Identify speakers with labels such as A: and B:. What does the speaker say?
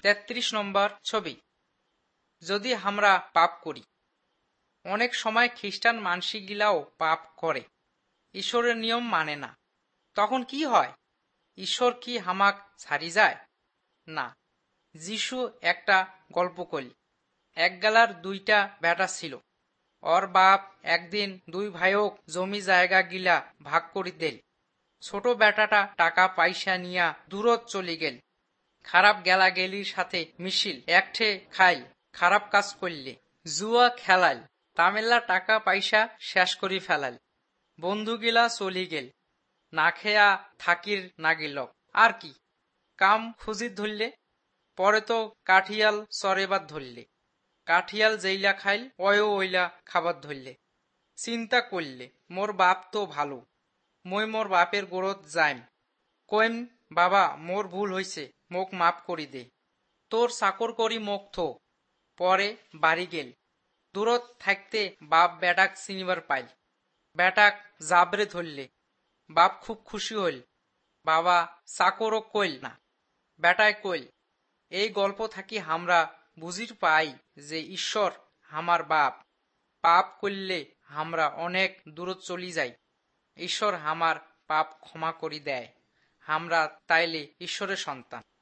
A: 33 নম্বর ছবি। যদি আমরা পাপ করি, অনেক সময় খ্রিস্টান মানসিকগিলাও পাপ করে, ঈশ্বরের নিয়ম মানে না, তখন কি হয়? ঈশ্বর কি হামাক ছাড়ি যায়? না। যিশু একটা গল্প কইল। এক গালার দুইটা বেটা ছিল। ওর বাপ একদিন দুই ভাইওক জমি জায়গা গিলা ভাগ করি দেল। ছোট বেটাটা টাকা পয়সা নিয়া দূরত চলি গেল। খারাপ গেলা গেলির সাথে মিশিল, একঠে খাইল, খারাপ কাজ করলে, জুয়া খেলাইল, তামেল্লা টাকা পয়সা শেষ করি ফেলাইল। বন্ধুগিলা চলি গেল, না খেয়া থাকির নাগিল। আর কি কাম খুঁজি ধরলে, পরে তো কাঠিয়াল চরেবার ধরলে। কাঠিয়াল যেইলা খাইল, অয়ও ওইলা খাবার ধরলে। চিন্তা করলে, মোর বাপ তো ভালো, মই মোর বাপের গোড়ত যাইম, কইম, বাবা মোর ভুল হইছে, মোক মাপ করি দে। তোর চাকর করি মোক থো। পরে বাড়ি গেল। দূরত থাকতে বাপ বেটাক চিনিবার পাইল। বেটাক জাবরে ধরলে। বাপ খুব খুশি হইল। বাবা চাকরও কইল না। বেটায় কইল, এই গল্প থাকি আমরা বুঝির পাই যে ঈশ্বর আমার বাপ। পাপ করলে আমরা অনেক দূরত চলি যাই, ঈশ্বর আমার পাপ ক্ষমা করি দেয়। আমরা তাইলে ঈশ্বরের সন্তান।